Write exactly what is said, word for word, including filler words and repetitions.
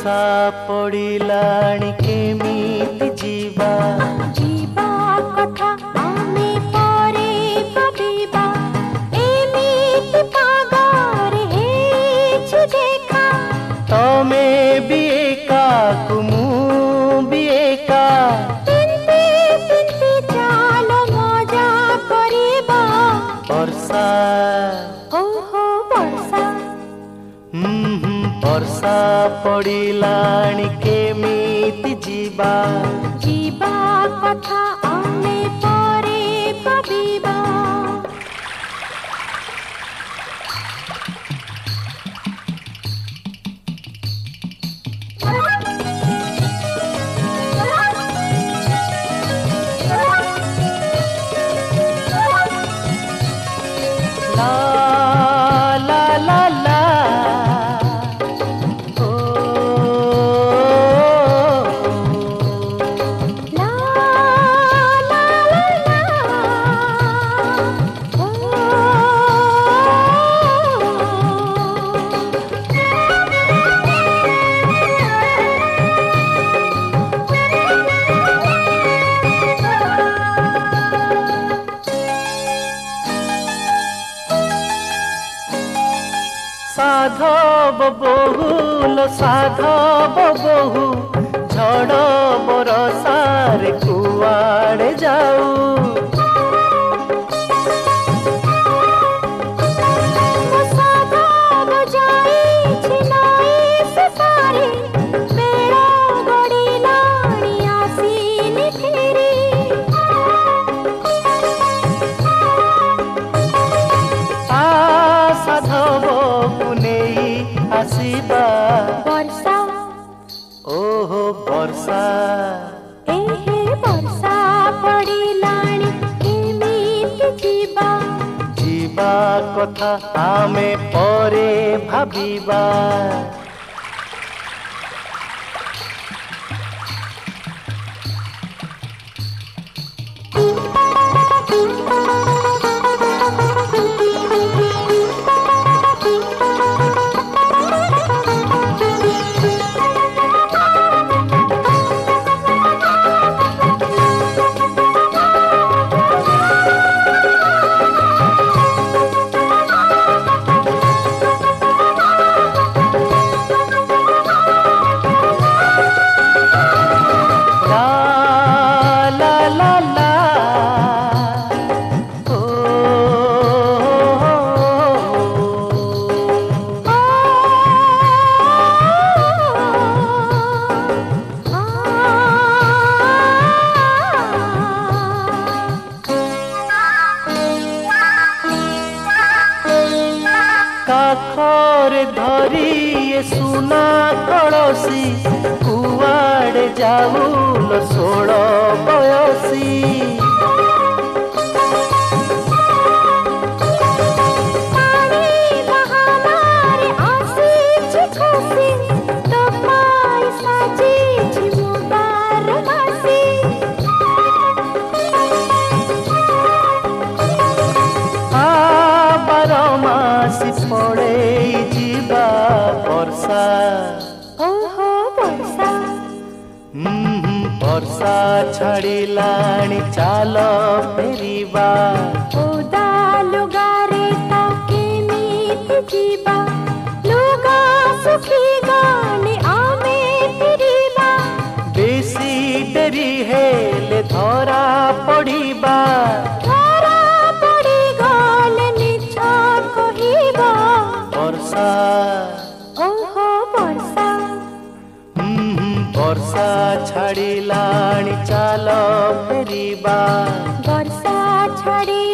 ବର୍ଷା ପଡ଼ିଲାଣି କେମିତି ଯିବା ଯିବା କଥା ଆମେ ପରେ ଭାବିବା ଏମିତି ପାଗରେ ହେଇଛି ଦେଖା ତମେ ବି ଏକାକୁ ମୁଁ ବି ଏକା ତିନ୍ତି ତିନ୍ତି ଚାଲ ମଜା କରିବା ବର୍ଷା ଓହୋ ବର୍ଷା ହୁଁ ହୁଁ ବର୍ଷା ପଡ଼ିଲାଣି କେମିତି ଯିବା ଯିବା କଥା ଆମେ ପରେ ଭାବିବା ला ला ला ला ओ ला ला ला ला ओ ସାଧବ ବହୁଲ ସାଧବ ବହୁ ଝଡ଼ ବରସାରେ କୁଆଡ଼େ ଯାଉ ସାଧବ ଯାଇଛି ନାଇଁ ଶେଷରେ ବେଳ ଗଡ଼ିଲାଣି ଆସିନି ଫେରି ଆ ସାଧବକୁ ନେଇ ଆସିବା ବର୍ଷା ଓହୋ ବର୍ଷା ଏହେ ବର୍ଷା ପଡ଼ିଲାଣି କେମିତି ଯିବା ଯିବା କଥା ଆମେ ପରେ ଭାବିବା ला ला ला ला ओ କାଖରେ ଧରି ଏ ସୁନା କଳସୀ କୁଆଡ଼େ ଯାଉଲ ଷୋଳ ବୟସୀ ପାଣି ବାହାନାରେ ଆସିଛି ଖୁସି ତୋ ପାଇଁ ସାଜିଛି ମୋ ବାରବାସୀ ଆ ବାର ମାସି ପଳେଇ ଯିବା ବର୍ଷା ଓହୋ ବର୍ଷା ହୁଁ ହୁଁ ବର୍ଷା ଛାଡ଼ିଲାଣି ଚାଲ ଫେରିବା ଓଦା ଲୁଗାରେ ତ କେମିତି ଯିବା ଲୁଗା ଶୁଖିଗଲେ ଆମେ ଫେରିବା ବେଶୀ ଡେରି ହେଲେ ଧରା ପଡ଼ିବା ଧରା ପଡ଼ିଗଲେ ମିଛ କହିବା ବର୍ଷା ଓହୋ ବର୍ଷା ହୁଁ ହୁଁ ବର୍ଷା ଛାଡ଼ିଲାଣି ଚାଲ ଫେରିବା ବର୍ଷା ଛାଡ଼ି